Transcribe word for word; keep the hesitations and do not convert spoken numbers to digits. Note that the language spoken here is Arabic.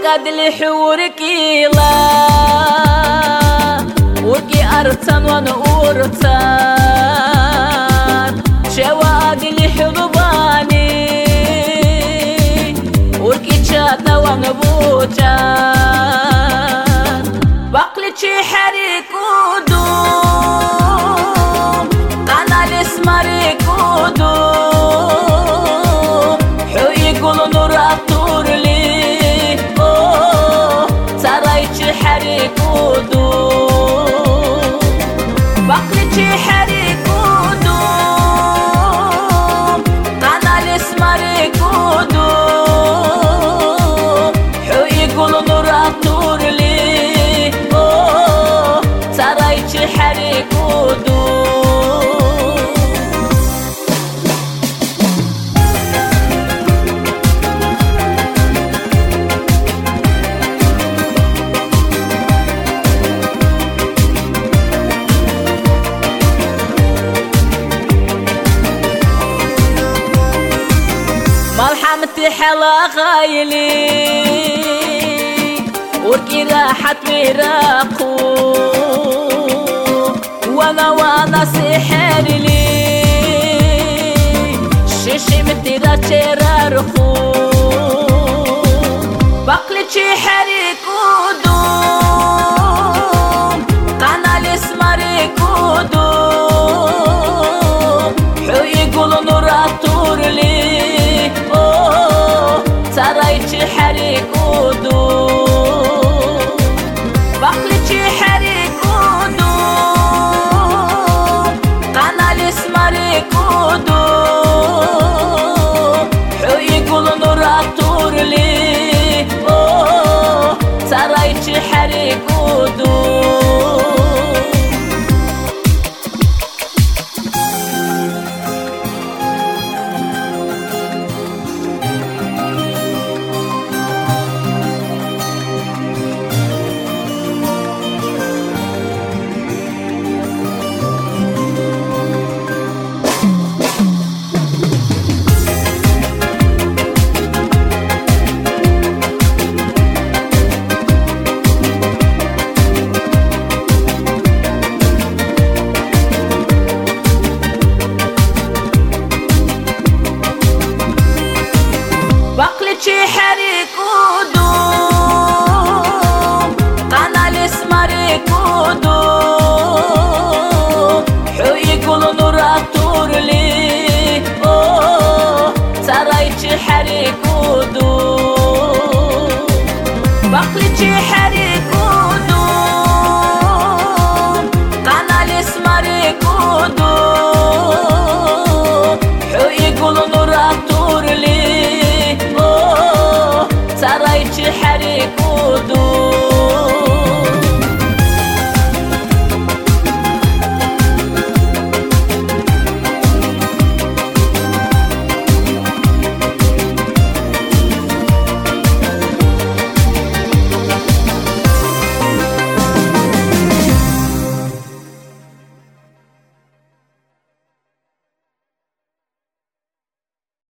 وقد لحوركي لا وركي أرتن ونورتن شواد لحضباني وركي شاتنا ونبوتن بقلتشي حريك ودوم أنا لسمريك ودوم حو يقول نور أطور لي أوه ترايتشي حريك ودوم بقلتشي حريك ودوم أنا لسمريك ودوم حو يقول نور أطور لي حريك ودوم مرحمتي حلا غايلي وركي راحت ميراقو وانا وانا سحر لي شيشي مديرة ترارخو بقلتشي حريك ودوم قانا لسمريك ودوم حو يقول نور أطور لي أوه ترايتشي حريك ودوم بقلتشي حريك اسمريك ودوم حو يقول نور أطور لي أوه ترايتشي حريك ودوم بقلتشي حريك ودوم قانا لسمريك ودوم حو يقول نور أطور لي أوه ترايتشي حريك ودوم بقلتشي حريك ودوم قانا لسمريك ودوم حو يقول نور أطور لي